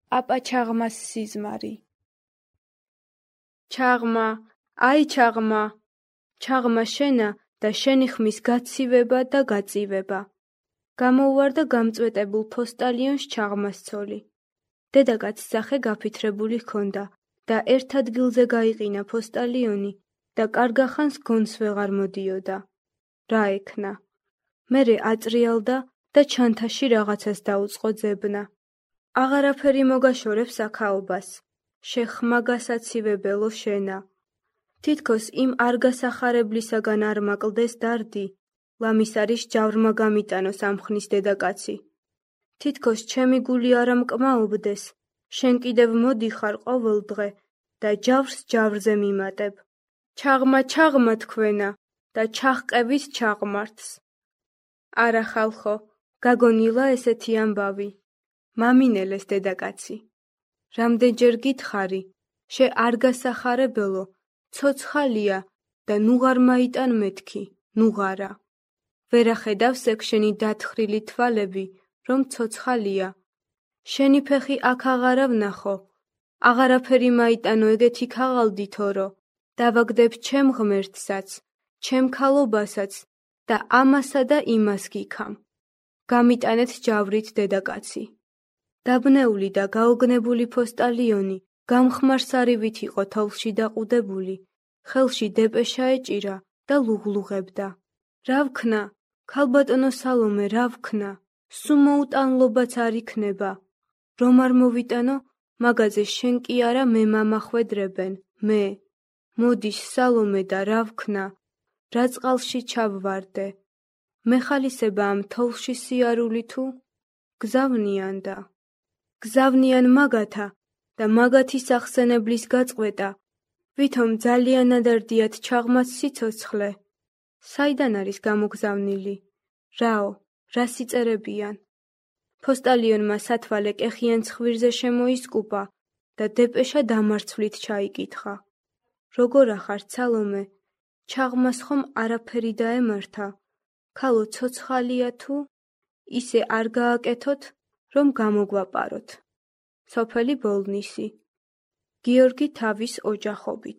აპა ჩაღმას სიზმარი. ჩაღმა, აი ჩაღმა, ჩაღმა შენა და შენი ხმის გაცივება და გაწივება. გამოუვარდა გამწვეტებულ ფოსტალიონს ჩაღმას ცოლი. დედაკაცს სახე გაფითრებული ჰქონდა და ერთ ადგილზე გაიყინა ფოსტალიონი და კარგახანს გონს ვეღარ მოდიოდა. რა ექნა? მერე აწრიალდა და ჩანთაში რაღაცას დაუწყო ძებნა. აღარაფერი მოგაშორებს აქაობას. შეხმა გასაცივებელო შენა. თითქოს იმ არ გასახარებლისაგან არ მაკლდეს დარდი, ლამის არის ჯავრმა გამიტანოს ამ ხნის დედაკაცი. თითქოს ჩემი გული არ ამკმაობდეს, შენ კიდევ მოდიხარ ყოველ დღე და ჯავრს ჯავრზე მიმატებ. ჩაღმა ჩაღმა თქვენა და ჩაჰყევით ჩაღმართს. არა ხალხო, გაგონილა ესეთი ამბავი. მამინელეს დედაკაცი. რამდენჯერ გითხარი, შე არ გასახარებელო, ცოცხალია და ნუღარ მაიტან მეთქი, ნუღარა. ვერა ხედავს ეგ შენი დათხრილი თვალები, რომ ცოცხალია. შენი ფეხი აქ აღარა ვნახო. აღარაფერი მაიტანო ეგეთი ქაღალდითორო. დავაგდებ ჩემ ღმერთსაც, ჩემ ქალობასაც და ამასა და იმას გიქამ. გამიტანეთ ჯავრით დედაკაცი. დაბნეული და გაოგნებული ფოსტალიონი გამხმარსარივით იყო თოვლში დაყუდებული, ხელში დეპეშა ეჭირა და ლუღლუღებდა. რა ვქნა? ქალბატონო სალომე, რა ვქნა? სულ მოუტანლობაც არ იქნება. რომ არ მოვიტანო, მაგაზე შენ კი არა მე მამახვედრებენ, მე. მოდის სალომე და რა ვქნა? რა წყალში ჩავვარდე? მეხალისება ამ თოვლში სიარული თუ? გზავნიან და. გზავნიან მაგათა და მაგათის ახსენებლის გაწყვეტა, ვითომ ძალიან ადარდიათ ჩაღმას სიცოცხლე. საიდან არის გამოგზავნილი? რაო, რა სიწერებიან? ფოსტალიონმა სათვალე კეხიან ცხვირზე შემოისკუპა და დეპეშა დამარცვლით ჩაიკითხა. როგორ ახართ სალომე? ჩაღმას ხომ არაფერი დაემართა? ქალო ცოცხალია თუ? ისე არ გააკეთოთ, რომ გამოგვაპაროთ. სოფელი ბოლნისი. გიორგი თავის ოჯახობით.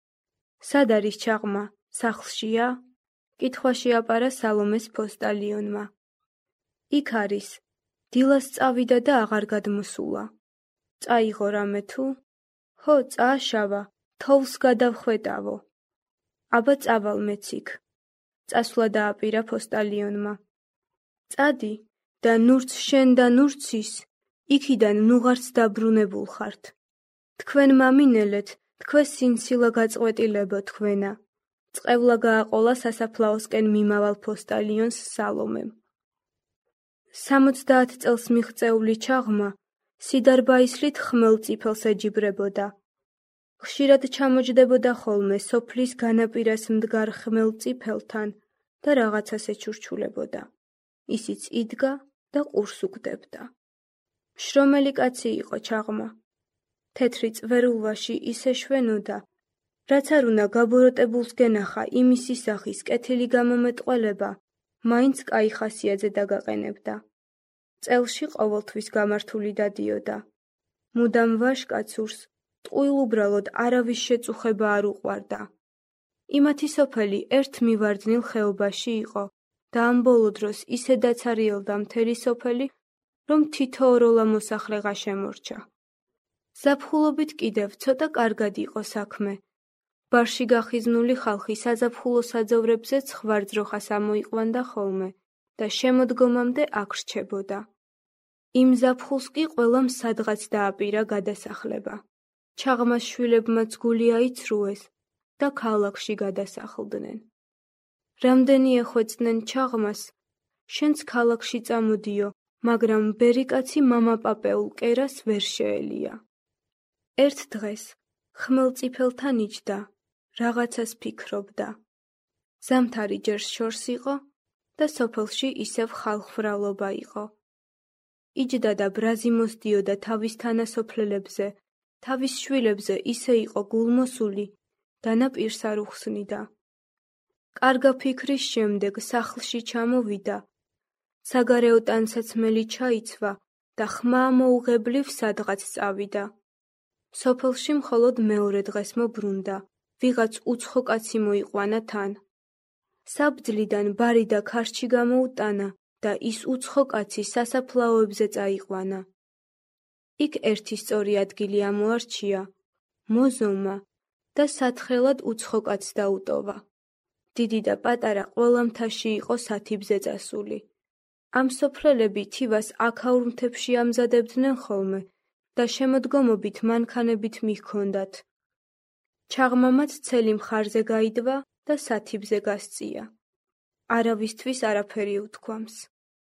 სად არის ჩაღმა? სახლშია? კითხვაში აპარა სალომეს ფოსტალიონმა. იქ არის. დილას წავიდა და აღარ გადმოსულა. წაიღო რამე თუ? ჰო, წააშავა, თოვლს გადავხვეტავო. აბა წავალ მეც იქ. წასვლა დააპირა ფოსტალიონმა. წადი და ნურც შენ და ნურც ის, იქიდან ნუღარს დაბრუნებულ ხართ. თქვენ მამინელეთ, თქვენ სინცილა გაწყვეტილებო თქვენა. წყევლა გააყოლა სასაფლაოსკენ მიმავალ ფოსტალიონს სალომემ. 70 წელს მიღწეული ჩაღმა სიდარბაისლით ხმელწიფელს ეჯიბრებოდა. ხშირად ჩამოჯდებოდა ხოლმე სოფლის განაპირას მდგარ ხმელწიფელთან და რაღაცას ეჩურჩულებოდა. ისიც იდგა და ყურს უგდებდა. შრომელი კაცი იყო ჩაღმა. თეთრი წვერულვაში ისე შვენოდა, რაც არ უნდა გაბოროტებულს გენახა იმის ისახის კეთილი გამომეტყველება, მაინც კაი ხასიათზე დაგაყენებდა. წელში ყოველთვის გამართული დადიოდა. მუდამ ვაშკაცურს ტყუილ უბრალოდ არავის შეწუხება არ უყვარდა. იმათი სოფელი ერთ მივარდნილ ხეობაში იყო და ამ ბოლო დროს ისე დაცარიელდა მთელი სოფელი, რომ თითოეულა მოსახლეღა შემორჩა. ზაფხულობით კიდევ ცოტა კარგად იყო საქმე. ბარში გახიზნული ხალხი საზაფხულო საძოვრებზე ხვარძროხას ამოიყვანდა ხოლმე და შემოდგომამდე აქ რჩებოდა. იმ ზაფხულს კი ყველამ სადღაც დააპირა გადასახლება. ჩაღმას შვილებმაც გული აიცრუეს და ქალაქში გადასახლდნენ. რამდენი ეხვეწდნენ ჩაღმას, შენც ქალაქში წამოდიო, მაგრამ ბერიკაცი მამაპაპეულ კერას ვერ შეელია. ერთ დღეს ხმელწიფელთან იჯდა, რაღაცას ფიქრობდა. ზამთარი ჯერ შორს იყო და სოფელში ისევ ხალხვრალობა იყო. იჯდა და ბრაზი მოსდიოდა თავის თანასოფლელებზე, თავის შვილებზე ისე იყო გულმოსული, დანაპირს არ უხსნიდა. კარგა ფიქრის შემდეგ სახლში ჩამოვიდა. საგარეო ტანსაცმელი ჩაიცვა და ხმა მოუღებლივ სადღაც წავიდა. სოფელში მხოლოდ მეორე დღეს მობრუნდა, ვიღაც უცხო კაცი მოიყვანა თან. საბძლიდან ბარი და ქარჩი გამოუტანა და ის უცხო კაცი სასაფლაოებზე წაიყვანა. იქ ერთი სწორი ადგილი ამოარჩია, მოზომა და სათხელად უცხო კაცს დაუტოვა. დიდი და პატარა ყველა მთაში იყო სათიბზე წასული. ამ სოფლელები თივას აქაურ მთებში ამზადებდნენ ხოლმე და შემოდგომობით მანქანებით მიჰქონდათ. ჩაღმამაც ცელი მხარზე გაიდვა და სათიბზე გასწია. არავისთვის არაფერი უთქვამს.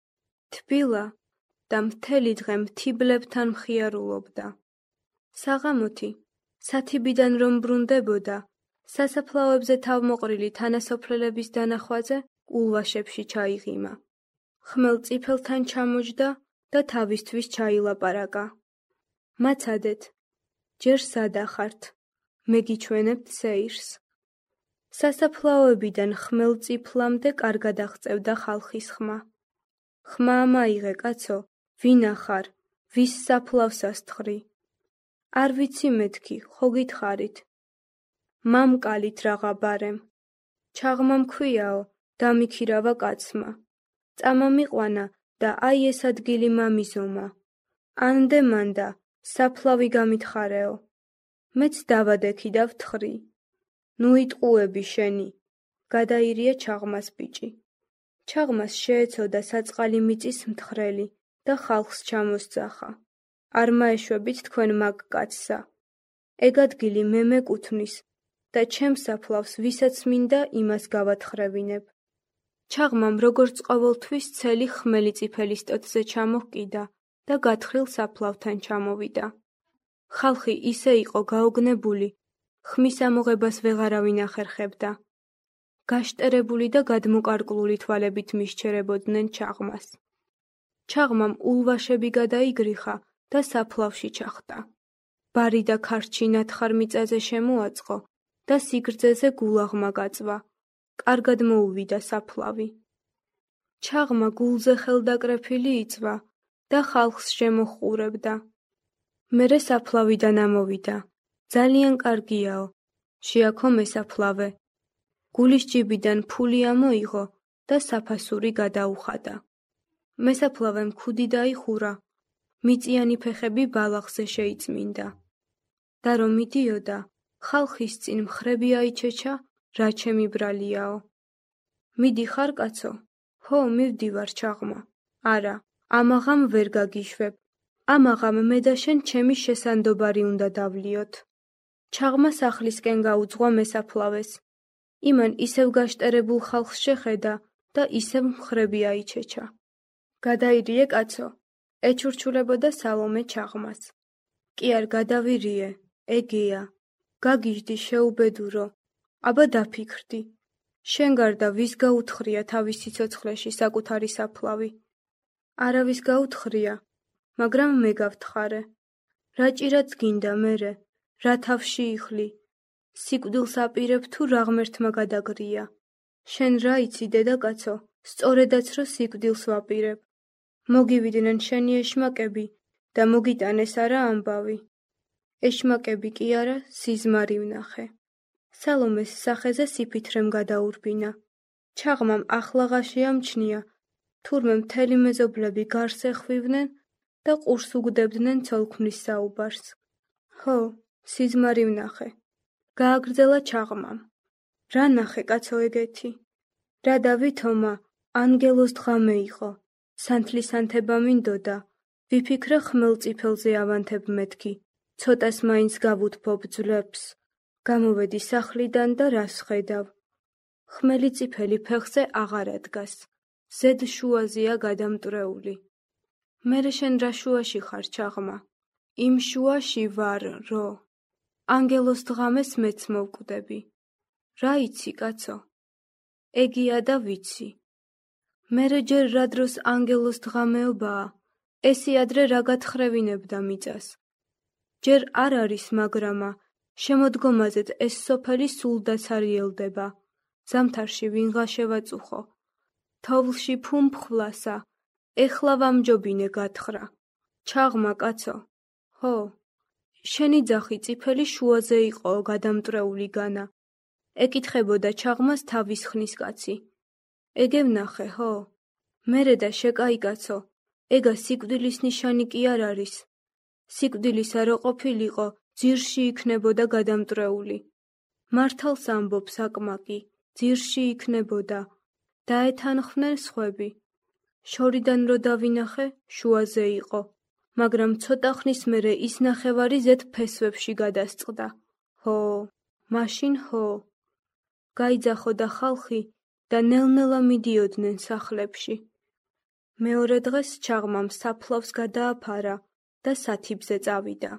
თბილა და მთელი დღე მთიბლებთან მხიარულობდა. საღამოთი, სათიბიდან რომ ბრუნდებოდა, სასაფლაოებზე თავმოყრილი თანასოფლელების დანახვაზე ულვაშებში ჩაიღიმა. ხმელწიფელთან ჩამოჯდა და თავისთვის ჩაილაპარაკა. მაცადეთ, ჯერ სადა ხართ, მე გიჩვენებთ სეირს. სასაფლაოებიდან ხმელწიფლამდე კარგად აღწევდა ხალხის ხმა. ხმა მაიღე, კაცო, ვინა ხარ, ვის საფლავს ასთხრი? არ ვიცი მეთქი, ხო გითხარით? მამკალით რაღა ბარემ. ჩაღმა მქვიაო, დამიქირავა კაცმა. წამამიყვანა და აი ეს ადგილი მამიზომა. ანდე მანდა, საფლავი გამითხარეო. მეც დავადექი და ვთხრი. ნუ იტყუები შენი, გადაირია ჩაღმას ბიჭი. ჩაღმას შეეცოდა საწყალი მიწის მთხრელი და ხალხს ჩამოსძახა. არ მაეშვებით თქვენ მაგ კაცსა. ეგ ადგილი მე მეკუთვნის და ჩემს საფლავს ვისაც მინდა იმას გავათხრევინებ. ჩაღმამ როგორც ყოველთვის ცელი ხმელი წიფელის ტოტზე ჩამოჰკიდა და გათხრილ საფლავთან ჩამოვიდა. ხალხი ისე იყო გაოგნებული, ხმის ამოღებას ვეღარავინ ახერხებდა. გაშტერებული და გადმოკარკლული თვალებით მისჩერებოდნენ ჩაღმას. ჩაღმამ ულვაშები გადაიგრიხა და საფლავში ჩახტა. ბარი და ქარჩი ნათხარ მიწაზე შემოაწყო და სიგრძეზე გულაღმა გაწვა. კარგად მოუვიდა საფლავი. ჩაღმა გულზე ხელდაკრეფილი იწვა და ხალხს შემოჰყურებდა. მერე საფლავიდან ამოვიდა. ძალიან კარგიაო, შეაქო მესაფლავე. გულის ჯიბიდან ფული ამოიღო და საფასური გადაუხადა. მესაფლავემ ქუდი დაიხურა, მიწიანი ფეხები ბალახზე შეიწმინდა. და რომ მიდიოდა, ხალხის წინ მხრები აიჩეჩა, რა ჩემი ბრალიაო. მიდიხარ კაცო? ჰო, მივდივარ ჩაღმა. არა, ამაღამ ვერ გაგიშვებ. ამაღამ მე და შენ ჩემი შესანდობარი უნდა დავლიოთ. ჩაღმა სახლისკენ გაუძღვა მესაფლავეს. იმან ისევ გაშტერებულ ხალხს შეხედა და ისევ მხრები აიჩეჩა. გადაირიე კაცო, ეჩურჩულებოდა სალომე ჩაღმას. კი არ გადავირიე, ეგეა. გაგიჟდი შეუბედურო, აბა დაფიქრდი. შენ გარდა ვის გაუთხრია თავის სიცოცხლეში საკუთარი საფლავი? არავის გაუთხრია, მაგრამ მე გავთხარე. რა ჭირაც გინდა მერე, რა თავში იხლი? სიკვდილს აპირებ თუ რა ღმერთმა გადაგრია? შენ რა იცი დედაკაცო, სწორედაც რო სიკვდილს ვაპირებ. მოგივიდნენ შენი ეშმაკები და მოგიტანეს არა ამბავი. ეშმაკები კი არა, სიზმარი ვნახე. სალომეს სახეზე სიფითრემ გადაურბინა. ჩაღმამ ახლაღა შეამჩნია, თურმე მთელი მეზობლები გარს ეხვივნენ და ყურს უგდებდნენ ცოლქმრის საუბარს. ჰო, სიზმარი ვნახე. გააგრძელა ჩაღმამ. რა ნახე კაცო ეგეთი? რა დავითომა, ანგელოს დღამე იყო. სანთლის ანთება მინდოდა, ვიფიქრე ხმელწიფელზე ავანთებ მეთქი. ცოტას მაინც გავუთფობ ძვლებს. გამოვედი სახლიდან და რას ხედავ? ხმელი წიფელი ფეხზე აღარ ადგას. ზედ შუაზეა გადამტვრეული. მერე შენ რა შუაში ხარ ჩაღმა? იმ შუაში ვარ, რო ანგელოს დღამეს მეც მოვკვდები. რა იცი კაცო? ეგია და ვიცი. მერე ჯერ რა დროს ანგელოს დღამეობაა, ესი ადრე რა გათხრევინებდა მიწას. ჯერ არ არის მაგრამა, შემოდგომაზეთ ეს სოფელი სულ დაცარიელდება. ზამთარში ვინღა შევაწუხო. თოვლში ფუმფხვლასა, ეხლა ვამჯობინე გათხრა. ჩაღმა, კაცო. ჰო, შენი ძახი წიფელი შუაზე იყო გადამტრეული განა. ეკითხებოდა ჩაღმას თავის ხნის კაცი. ეგ ვნახე, ჰო? მერე და შეკაიკაცო, ეგა სიკვდილის ნიშანი კი არ არის. სიკვდილისა რო ყოფილიყო, ძირში იქნებოდა გადამტრეული. მართალს ამბობს აკმაკი, ძირში იქნებოდა. დაეთანხმნენ სხვები. შორიდან რო დავინახე, შუაზე იყო. მაგრამ ცოტა ხნის მერე ის ნახევარი ზედ ფესვებში გადასწყდა. ჰო, მაშინ ჰო. გაიძახოდა ხალხი და ნელ-ნელა მიდიოდნენ სახლებში. მეორე დღეს ჩაღმამ საფლავს გადააფარა და სათიბზე წავიდა.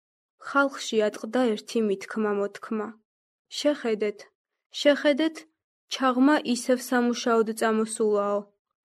ხალხში ატყდა ერთი მითქმა-მოთქმა. შეხედეთ, შეხედეთ, ჩაღმა ისევ სამუშაოდ წამოსულაო.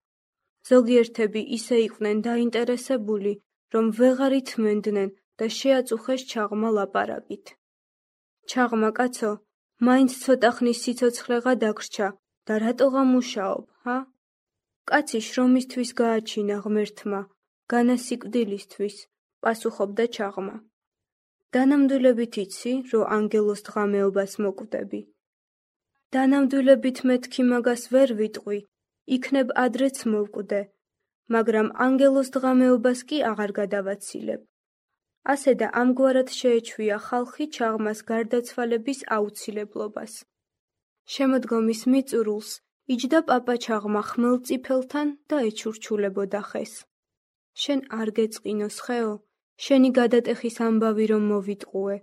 ზოგიერთები ისე იყვნენ დაინტერესებული, რომ ვეღარ ითმენდნენ და შეაწუხეს ჩაღმა ლაპარაკით. ჩაღმა, კაცო, მაინც ცოტა ხნის სიცოცხლე გადაგრჩა და რატოღა მუშაობ, ჰა? კაცი შრომისთვის გააჩინა ღმერთმა, განა სიკვდილისთვის, პასუხობდა ჩაღმა. დანამდვილებით იცი, რომ ანგელოს დღამეობას მოკვდები. დანამდვილებით მეთქი მაგას ვერ ვიტყვი, იქნებ ადრეც მოვკვდე, მაგრამ ანგელოს დღამეობას კი აღარ გადავაცილებ. ასე და ამგვარად შეეჩვია ხალხი ჩაღმას გარდაცვალების აუცილებლობას. შემოდგომის მიწურულს იჯდა პაპა ჩაღმა ხმელწიფელთან და ეჩურჩულებოდა ხეს. შენ არ გეწყინოს ხეო, შენი გადატეხის ამბავი რომ მოვიტყუე.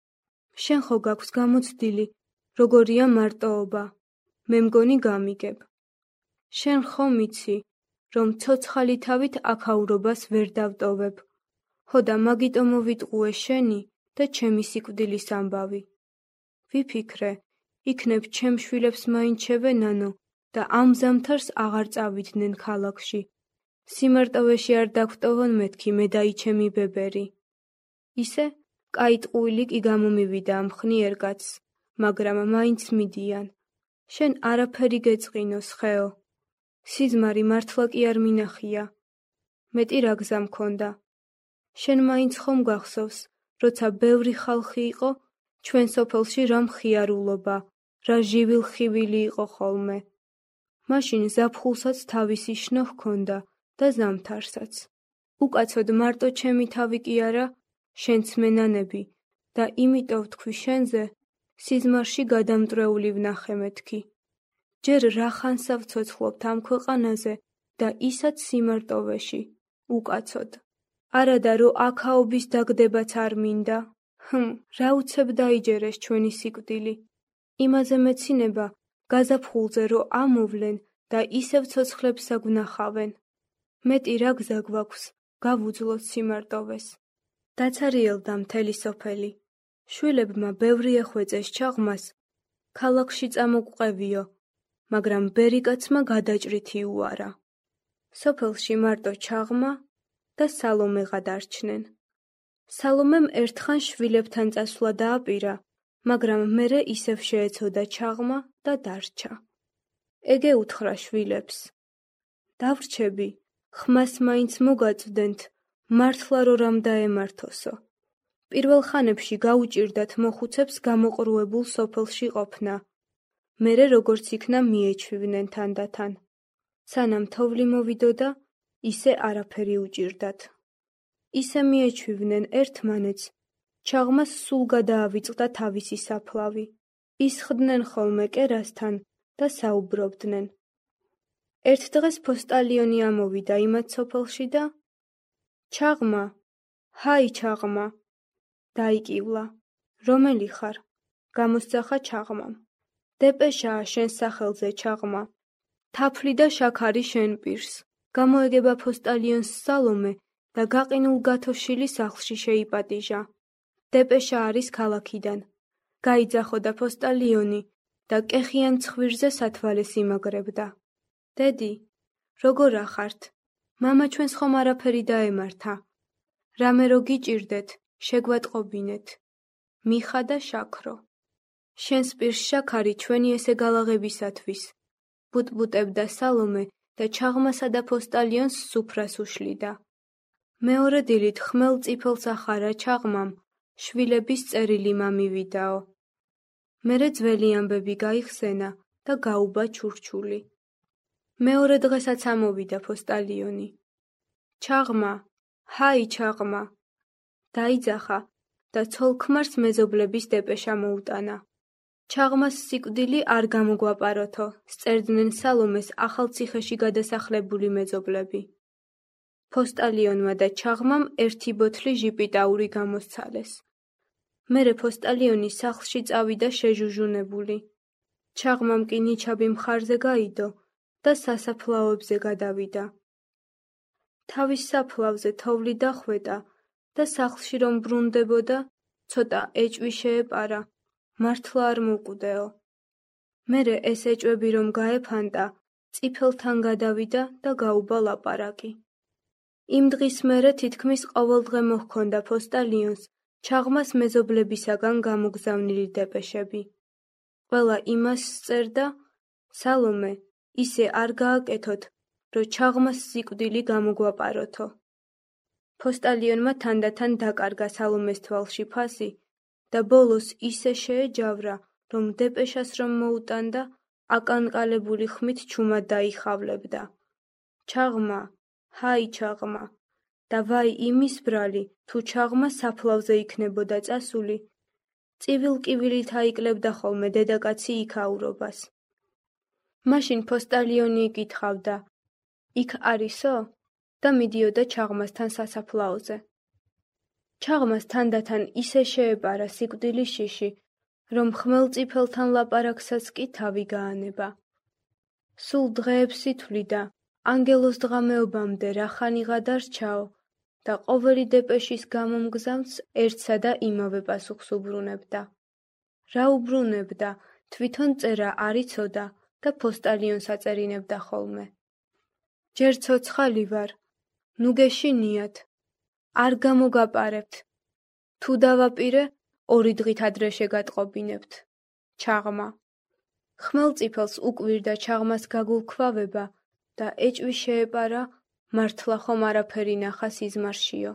შენ ხო გაქვს გამოცდილი, როგორია მარტოობა, მე მგონი გამიგებ. შენ ხომ იცი, რომ ცოცხალი თავით აქაურობას ვერ დავტოვებ. ხო და მაგიტო მოვიტყუე შენი და ჩემი სიკვდილის ამბავი. ვიფიქრე, იქნებ ჩემ შვილებს მაინჩევენანო და ამ ზამთარს აღარ წავიდნენ ქალაქში. სიმარტოვეში არ დაგვტოვონ მეთქი მე და იჩემი ბებერი. ისე, კაი ტყუილი კი გამომივიდა ამ ხნიერ კაცს, მაგრამ მაინც მიდიან. შენ არაფერი გეწყინოს ხეო. სიზმარი მართლა კი არ მინახია. მეტი რა გზა მქონდა. შენ მაინც ხომ გახსოვს, როცა ბევრი ხალხი იყო, ჩვენ სოფელში რა მხიარულობა, რა ჟივილ-ხივილი იყო ხოლმე. მაშინ ზაფხულსაც თავისი შნო ჰქონდა და ზამთარსაც. უკაცოდ მარტო ჩემი თავი კი არა, შენც მენანები და იმიტომ ვთქვი შენზე, სიზმარში გადამტრეული ვნახე მეთქი. ჯერ რახანსა ვცოცხლობთ ამ ქვეყანაზე და ისაც სიმარტოვეში, უკაცოდ. არადა რო აქაობის დაგდებაც არ მინდა. რა უცებ დაიჯერეს ჩვენი სიკვდილი. იმაზე მეცინება, გაზაფხულზე რო ამოვლენ და ისევ ცოცხლებსა გვნახავენ. მეტი რა გზა გვაქვს, გავუძლოთ სიმარტოვეს. დაცარიელდა მთელი სოფელი. შვილებმა ბევრი ეხვეწეს ჩაღმას, ქალაქში წამოგყევიო, მაგრამ ბერიკაცმა გადაჭრითი უარა. სოფელში მარტო ჩაღმა და სალომე გადარჩნენ. სალომემ ერთხან შვილებთან წასვლა დააპირა, მაგრამ მერე ისევ შეეცოდა ჩაღმა და დარჩა. ეგე უთხრა შვილებს. დავრჩები, ხმას მაინც მოგაწვდენთ, მართლა რო რამ დაემართოსო. პირველ ხანებში გაუჭირდათ მოხუცებს გამოყრუებულ სოფელში ყოფნა. მერე როგორც იქნა მიეჩვივნენ თანდათან. სანამ თოვლი მოვიდოდა, ისე არაფერი უჭირდათ. ისე მიეჩვივნენ ერთმანეთს, ჩაღმას სულ გადაავიწყდა თავისი საფლავი. ისხდნენ ხოლმე კერასთან და საუბრობდნენ. ერთ დღეს ფოსტალიონი ამოვიდა იმათ სოფელში და ჩაღმა, ჰაი ჩაღმა, დაიკივლა. რომელი ხარ? გამოსძახა ჩაღმამ. დეპეშაა შენ სახელზე ჩაღმა. თაფლი და შაქარი შენ პირს. გამოეგება ფოსტალიონს სალომე და გაყინულ გათოშილი სახლში შეიპატიჟა. დეპეშა არის ქალაქიდან. გაიძახოდა ფოსტალიონი და კეხიან ცხვირზე სათვალეს იმაგრებდა. დედი, როგორ ახართ? მამა ჩვენს ხომ არაფერი დაემართა. რამე რო გიჭირდეთ, შეგვატყობინეთ. მიხა და შაქრო. შენს პირს შაქარი ჩვენი ესე გალაღებისათვის. ბუტბუტებდა სალომე და ჩაღმასა და ფოსტალიონს სუფრას უშლიდა. მეორე დილით ხმელ წიფელს ახარა ჩაღმამ, შვილების წერილი მამივიდაო. მერე ძველი ამბები გაიხსენა და გაუბა ჩურჩული. მეორე დღესაც ამოვიდა პოსტალიონი. ჩაღმა, ჰაი ჩაღმა! დაიძახა და ცოლ-ქმარს მეზობლების დეპეშა მოუტანა. ჩაღმას სიკვდილი არ გამოგვაპაროთო, სწერდნენ სალომეს ახალციხეში გადასახლებული მეძობლები. პოსტალიონმა და ჩაღმამ ერთი ბოთლი ჟიპიტაური გამოსცალეს. მერე პოსტალიონი სახლში წავიდა შეჟუჟუნებული. ჩაღმამ კი ნიჩაბი მხარზე გაიდო და სასაფლაოებზე გადავიდა. თავის საფლავზე თოვლი დახვედა და სახლში რომ ბრუნდებოდა, ცოტა ეჭვი შეეპარა, მართლა არ მოკვდეო. მერე ეს ეჭვები რომ გაეფანტა, წიფელთან გადავიდა და გაუბა ლაპარაკი. იმ დღის მერე თითქმის ყოველდღე მოჰქონდა პოსტალიონს ჩაღმას მეზობლებისაგან გამოგზავნილი დეპეშები. ყველა იმას სწერდა, სალომე, ისე არ გააკეთოთ, რომ ჩაღმას სიკვდილი გამოგვაპაროთო. პოსტალიონმა თანდათან დაკარგა სალომეს თვალში ფასი და ბოლოს ისე შეეჯავრა, რომ დეპეშას რომ მოუტანდა, აკანკალებული ხმით ჩუმად დაიხავლებდა. ჩაღმა, ჰაი ჩაღმა! და ვაი იმის ბრალი, თუ ჩაღმა საფლავზე იქნებოდა წასული, წივილ-კივილით აიკლებდა ხოლმე დედაკაცი იქაურობას. მაშინ პოსტალიონი იკითხავდა, იქ არისო? და მიდიოდა ჩაღმასთან სასაფლაოზე. ჩაღმას თანდათან ისე შეეპარა სიკვდილის შიში, რომ ხმელწიფელთან ლაპარაკსაც კი თავი გაანება. სულ დღეებს ითვლიდა, ანგელოზ დღამეობამდე რა ხანიღა დარჩაო და ყოველი დეპეშის გამომგზავნს ერთსა და იმავე პასუხს უბრუნებდა. რა უბრუნებდა, თვითონ წერა არ იცოდა და პოსტალიონს აწერინებდა ხოლმე. ჯერ ცოცხალი ვარ, ნუ გეშინიათ, არ გამოგაპარებთ, თუ დავაპირე, 2 დღით ადრე შეგატყობინებთ. ჩაღმა. ხმელწიფელს უკვირდა ჩაღმას გაგულქვავება და ეჭვი შეეპარა, მართლა ხომ არაფერი ნახა სიზმარშიო.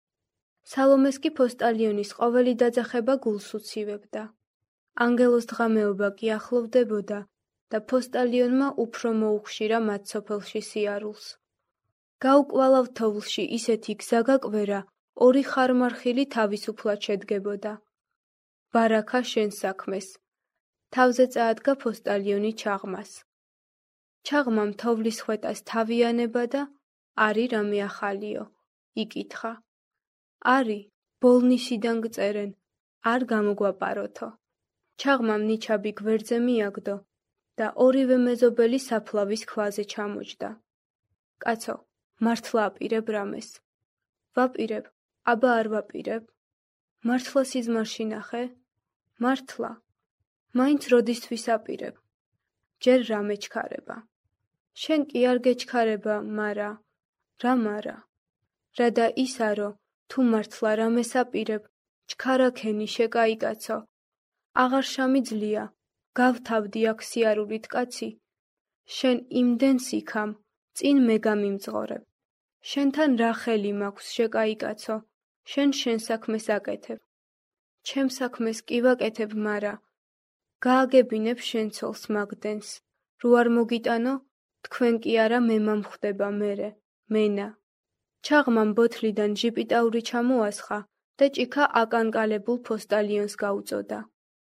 სალომეს კი პოსტალიონის ყოველი დაძახება გულს უცივებდა. ანგელოზ დღამეობა კი ახლოვდებოდა და პოსტალიონმა უფრო მოუხშირა მათ სოფელში სიარულს. გაუკვალავ თოვლში ისეთი გზა გაკვერა, 2 ხარმარხილი თავისუფლად შედგებოდა. ბარაქა შენ საქმეს. თავზე წაადგა პოსტალიონი ჩაღმას. ჩაღმამ თოვლის ხვეტას თავი ანება და არი რამე ახალიო, იკითხა. არი, ბოლნისიდან გწერენ, არ გამოგვაპაროთო. ჩაღმამ ნიჩაბი გვერდზე მიაგდო და ორივე მეზობელი საფლავის ქვაზე ჩამოჯდა. კაცო, მართლა აპირებ რამეს? ვაპირებ, აბა არ ვაპირებ? მართლა სიზმარში ნახე? მართლა. მაინც როდისთვის აპირებ? ჯერ რამე ჩქარება. შენ კი არ გეჩქარება, მარა. რა მარა? რა და ისარო, თუ მართლა რამეს აპირებ, ჩქარაქენი შეკაიკაცო. აღარ შამიძლია, გავთავდი აქ სიარულით კაცი. შენ იმდენს იქამ, წინ მე გამიმძღორებ. შენთან რა ხელი მაქვს შეკაიკაცო, შენ საქმეს აკეთებ. ჩემ საქმეს კი ვაკეთებ, მარა. გააგებინებ შენ ცოლს მაგდენს, რო არ მოგიტანო, თქვენ კი არა მე მომხვდება მერე, მენა. ჩაღმამ ბოთლიდან ჟიპიტაური ჩამოასხა და ჭიქა აკანკალებულ პოსტალიონს გაუწოდა.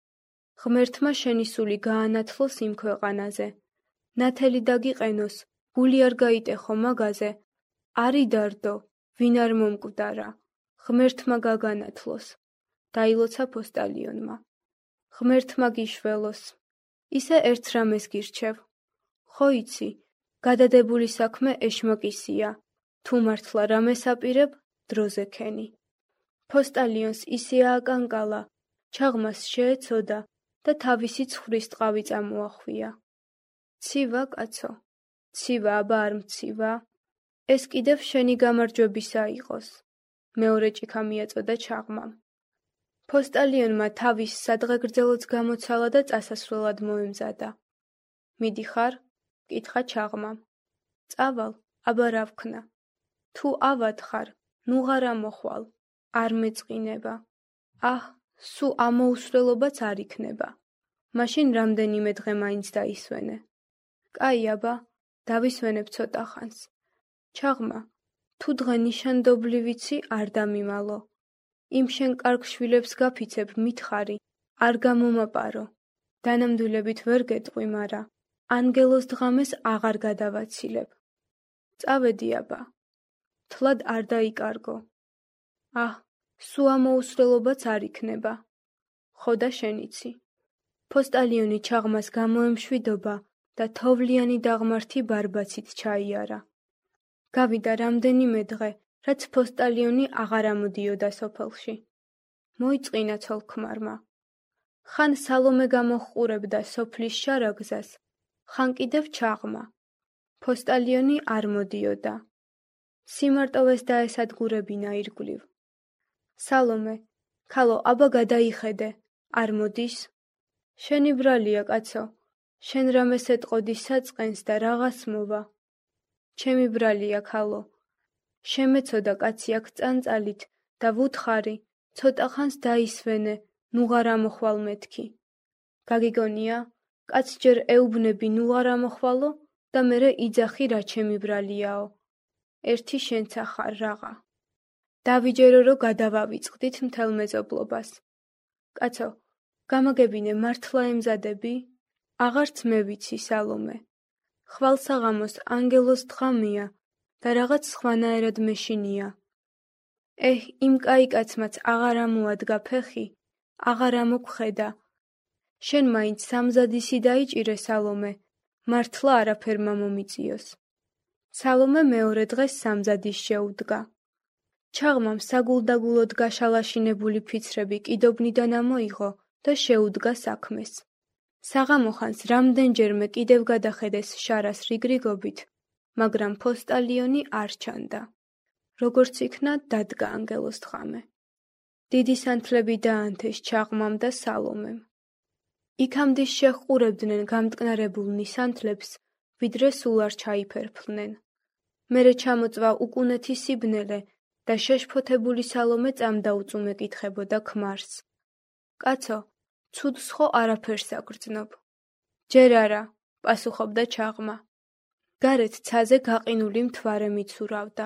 ღმერთმა შენი სული გაანათლოს იმ ქვეყანაზე. ნათელი დაგიყენოს, გული არ გაიტეხო მაგაზე. არი დარდო, ვინ არ მომკვდარა. ღმერთმა გაგანათლოს. დაილოცა პოსტალიონმა. ღმერთმა გიშველოს. ისე ერთ რამეს გირჩევ. ხო იცი, გადადებული საქმე ეშმაკისია. თუ მართლა რამეს აპირებ, დროზე ქენი. პოსტალიონს ისე ააკანკალა, ჩაღმას შეეცოდა და თავისი ცხვრის ტყავი წამოახვია. ცივა, კაცო, ცივა, აბა არ მცივა? ეს კიდევ შენი გამარჯვებისა იყოს. მეორე ჭიქა მიაწოდა ჩაღმამ. პოსტალიონმა თავის სადღეგრძელოც გამოცალა და წასასვლელად მოემზადა. მიდიხარ? კითხა ჩაღმამ. წავალ, აბა რა ვქნა? თუ ავად ხარ, ნუღარ ამოხვალ, არ მეწყინება. აჰ, სულ ამოუსვლელობაც არ იქნება. მაშინ რამდენიმე დღე მაინც დაისვენე. კაი აბა, დავისვენებ ცოტა ხანს. ჩაღმა, თუ დღე ნიშანდობლივიცი არ დამიმალო. იმ შენ კარგ შვილებს გაფიცებ მითხარი, არ გამომაპარო. დანამდვილებით ვერ გეტყვი, მარა ანგელოს დღამეს აღარ გადავაცილებ. წავედი აბა. თლად არ დაიკარგო. აჰ, სულ ამოუსვლელობაც არ იქნება. ხო და შენიცი. პოსტალიონი ჩაღმას გამოემშვიდობა და თოვლიანი დაღმართი ბარბაცით ჩაიარა. გავიდა რამდენიმე დღე, რაც პოსტალიონი აღარ ამოდიოდა სოფელში. მოიწყინა ცოლ-ქმარმა. ხან სალომე გამოჰყურებდა სოფლის შარაგზას, ხან კიდევ ჩაღმა. პოსტალიონი არ მოდიოდა. სიმარტოვეს დაესადგურებინა ირგვლივ. სალომე, ქალო, აბა გადაიხედე, არ მოდის? შენი ბრალია, კაცო, შენ რამეს ეტყოდი საწყენს და რაღაც მოვა. ჩემი ბრალია, ქალო. შემეცოდა კაცი აქ წანწალით და ვუთხარი, ცოტა ხანს დაისვენე, ნუღარ ამოხვალ მეთქი. გაგიგონია, კაც ჯერ ეუბნები ნუღარ ამოხვალო და მერე იძახი რა ჩემი ბრალიაო. ერთი შენცა ხარ რაღა. დავიჯერო რომ გადავავიწყდით მთელ მეზობლობას. კაცო, გამაგებინე მართლა ემზადები? აღარც მე ვიცი, სალომე. ხვალსაღამოს ანგელოს დღამია და რაღაც სხვანაირად მეშინია. იმ კაი კაცმაც აღარ ამოადგა ფეხი, აღარ ამოგხედა. შენ მაინც სამზადისი დაიჭირე, სალომე, მართლა არაფერმა მომიწიოს. სალომე მეორე დღეს სამზადის შეუდგა. ჩაღმამ საგულდაგულოდ გაშალაშინებული ფიცრები კიდობნიდან ამოიღო და შეუდგა საქმეს. საღამოხანს რამდენჯერმე კიდევ გადახედეს შარას რიგრიგობით, მაგრამ პოსტალიონი არ ჩანდა. როგორც იქნა, დადგა ანგელოს დღამე. დიდი სანთლები დაანთეს ჩაღმამ და სალომემ. იქამდე შეჰყურებდნენ გამტკნარებულ ნისანთლებს, ვიდრე სულ არ ჩაიფერფლნენ. მერე ჩამოწვა უკუნეთი სიბნელე და შეშფოთებული სალომე წამდაუწუ მეკითხებოდა ქმარს. კაცო, ცუდს ხო არაფერს აგრძნობ. ჯერ არა, პასუხობდა ჩაღმა. გარეთ ცაზე გაყინული მთვარე მიცურავდა.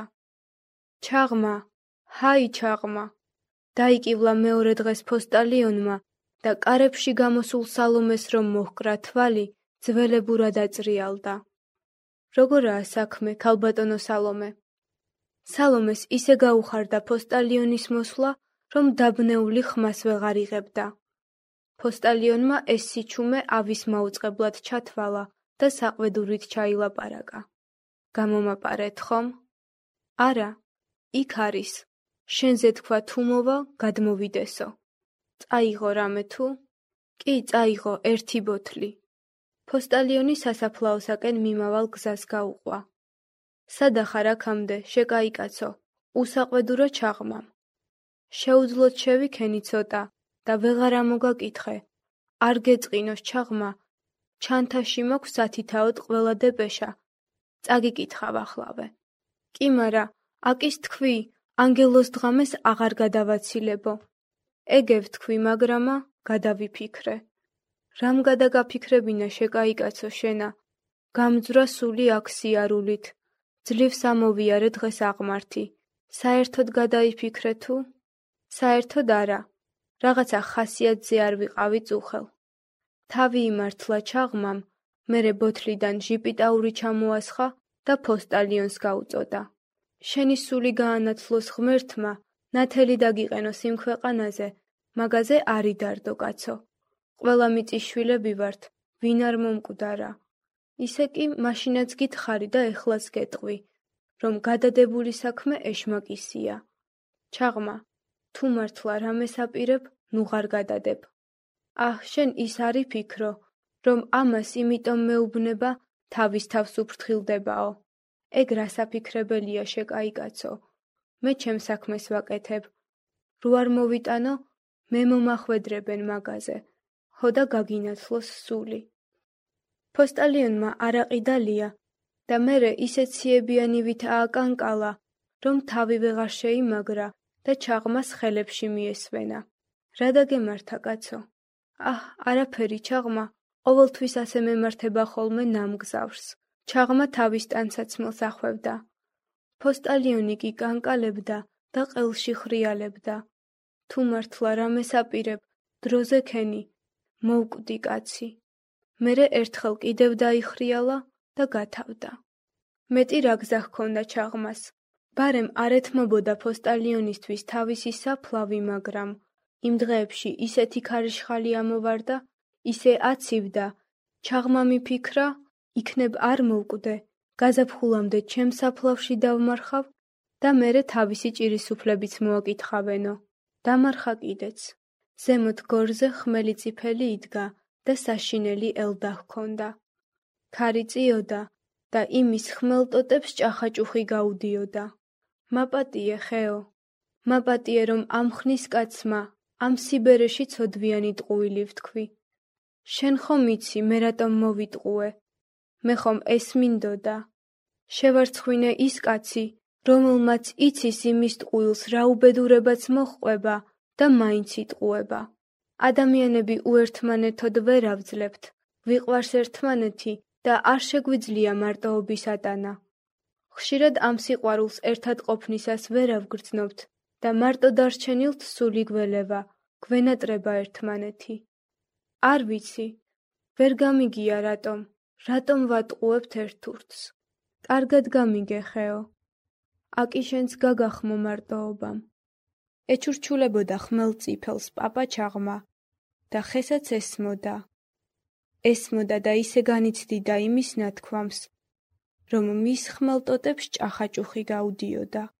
ჩაღმა, ჰაი ჩაღმა. დაიკივლა მეორე დღეს პოსტალიონმა და კარებში გამოსულ სალომეს რომ მოჰკრა თვალი, ძველებურად აწრიალდა. როგორაა საქმე, ქალბატონო სალომე? სალომეს ისე გაუხარდა პოსტალიონის მოსვლა, რომ დაბნეული ხმას ვეღარ იღებდა. პოსტალიონმა ეს სიჩუმე ავის მაუწყებლად ჩათვალა და საყვედურით ჩაილაპარაკა. გამომაპარეთ ხომ? არა, იქ არის. შენზე თქვა თუ მოვა, გადმოვიდესო. წაიღო რამე თუ? კი, წაიღო ერთი ბოთლი. პოსტალიონი სასაფლაოსაკენ მიმავალ გზას გაუყვა. სადახარ აქამდე, შეკაიკაცო, უსაყვედურო ჩაღმამ. შეუძლოდ შევიქენი ცოტა და ვეღარ ამოგაკითხე. არ გეწყინოს ჩაღმა, ჩანთაში მაქვს სათითაოდ ყველა დებეშა. წაგიკითხავ ახლავე. კი, მარა, აკის თქვი, ანგელოს დღამეს აღარ გადავაცილებო. ეგევ თქვი, მაგრამა, გადავიფიქრე. რამ გადაგაფიქრებინა შეკაიკაცო შენა? გამძვრა სული აქ სიარულით. ძლივს ამოვიარე დღეს აღმართი. საერთოდ გადაიფიქრე თუ? საერთოდ არა. რაღაცა ხასიათზე არ ვიყავი წუხელ. თავი იმართლა ჩაღმამ, მერე ბოთლიდან ჟიპიტაური ჩამოასხა და პოსტალიონს გაუწოდა. შენი სული გაანათლოს ღმერთმა, ნათელი დაგიყენოს იმ ქვეყანაზე, მაგაზე არ იდარდო კაცო. ყველა მიწის შვილები ვართ, ვინ არ მომკვდარა. ისე კი მაშინაც გითხარი და ეხლაც გეტყვი, რომ გადადებული საქმე ეშმაკისია. ჩაღმა, თუ მართლა რამეს აპირებ, ნუღარ გადადებ. შენ ის არი ფიქრო, რომ ამას იმიტომ მეუბნება, თავის თავს უფრთხილდებაო. ეგ რა საფიქრებელია შეკაიკაცო. მე ჩემ საქმეს ვაკეთებ. რო არ მოვიტანო, მე მომახვედრებენ მაგაზე. ხო და გაგინათლოს სული. პოსტალიონმა არ აყიდა ლია და მერე ისეთ სიებიანივით ააკანკალა, რომ თავი ვეღარ შეიმაგრა და ჩაღმას ხელებში მიესვენა. რა დაგემართა, კაცო? არაფერი, ჩაღმა ყოველთვის ასე მემართება ხოლმე ნამგზავრს. ჩაღმა თავის ტანსაცმელს ახვევდა. პოსტალიონი კი კანკალებდა და ყელში ხრიალებდა. თუ მართლა რამეს აპირებ, დროზე ქენი, მოვკვდი კაცი. მერე ერთხელ კიდევ დაიხრიალა და გათავდა. მეტი რა გზა ჰქონდა ჩაღმას. ბარემ არ ეთმობოდა პოსტალიონისთვის თავისი საფლავი, მაგრამ იმ დღეებში ისეთი ქარიშხალი ამოვარდა, ისე აცივდა, ჩაღმა მიფიქრა, იქნებ არ მოვკვდე, გაზაფხულამდე ჩემ საფლავში დავმარხავ და მერე თავისი ჭირისუფლებიც მოაკითხავენო. დამარხა კიდეც. ზემოთ გორზე ხმელი წიფელი იდგა და საშინელი ელდა ჰქონდა. ქარი წიოდა და იმის ხმელტოტებს ჭახაჭუხი გაუდიოდა. მაპატიე, ხეო, მაპატიე, რომ ამ ხნის კაცმა ამ სიბერეში ცოდვიანი ტყუილი ვთქვი. შენ ხომ იცი, მე რატომ მოვიტყუე? მე ხომ ეს მინდოდა? შევარცხვინე ის კაცი, რომელმაც იცის იმის ტყუილს რა უბედურებაც მოჰყვება და მაინც იტყუება. ადამიანები უერთმანეთოდ ვერ ავძლებთ, ვიყვარს ერთმანეთი და არ შეგვიძლია მარტოობის ატანა. ხშირად ამ სიყვარულს ერთად ყოფნისას ვერ ავგრძნობთ და მარტო დარჩენილთ სული გველება, გვენატრება ერთმანეთი. არ ვიცი, ვერ გამიგია რატომ ვატყუებთ ერთ ურთს. კარგად გამიგე, ხეო. აკი შენც გაგახმო მარტოობამ. ეჩურჩულებოდა ხმელწიფელს პაპა ჩაღმა და ხესაც ესმოდა და ისე განიცდიდა იმის ნათქვამს, რომ მის ხმელტოტებს ჭახაჭუხი გაუდიოდა.